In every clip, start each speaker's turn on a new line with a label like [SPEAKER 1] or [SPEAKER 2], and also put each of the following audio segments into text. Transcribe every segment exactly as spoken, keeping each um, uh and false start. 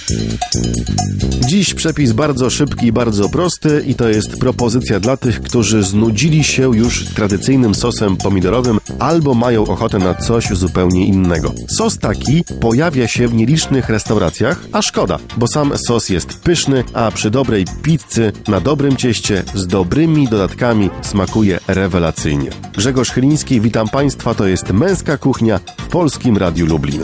[SPEAKER 1] Dziś przepis bardzo szybki i bardzo prosty i to jest propozycja dla tych, którzy znudzili się już tradycyjnym sosem pomidorowym albo mają ochotę na coś zupełnie innego. Sos taki pojawia się w nielicznych restauracjach, a szkoda, bo sam sos jest pyszny, a przy dobrej pizzy na dobrym cieście z dobrymi dodatkami smakuje rewelacyjnie. Grzegorz Chyliński, witam Państwa, to jest Męska Kuchnia w Polskim Radiu Lublin.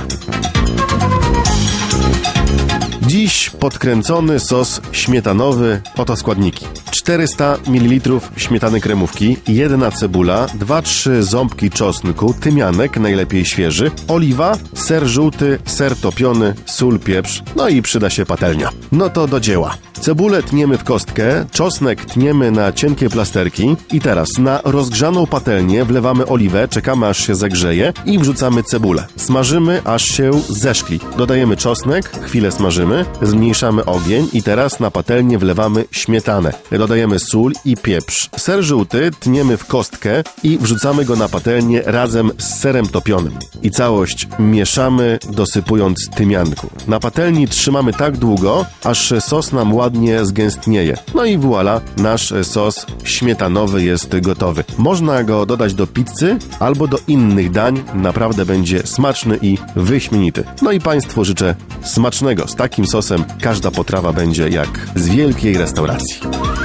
[SPEAKER 1] Dziś podkręcony sos śmietanowy. Oto składniki. czterysta mililitrów śmietany kremówki, jedna cebula, dwa trzy ząbki czosnku, tymianek, najlepiej świeży, oliwa, ser żółty, ser topiony, sól, pieprz, no i przyda się patelnia. No to do dzieła. Cebulę tniemy w kostkę, czosnek tniemy na cienkie plasterki i teraz na rozgrzaną patelnię wlewamy oliwę, czekamy aż się zagrzeje i wrzucamy cebulę. Smażymy aż się zeszkli. Dodajemy czosnek, chwilę smażymy, zmniejszamy ogień i teraz na patelnię wlewamy śmietanę. Dodajemy sól i pieprz. Ser żółty tniemy w kostkę i wrzucamy go na patelnię razem z serem topionym. I całość mieszamy, dosypując tymianku. Na patelni trzymamy tak długo, aż sos nam ładnie zgęstnieje. No i voilà, nasz sos śmietanowy jest gotowy. Można go dodać do pizzy albo do innych dań. Naprawdę będzie smaczny i wyśmienity. No i Państwu życzę smacznego. Z takim sosem każda potrawa będzie jak z wielkiej restauracji.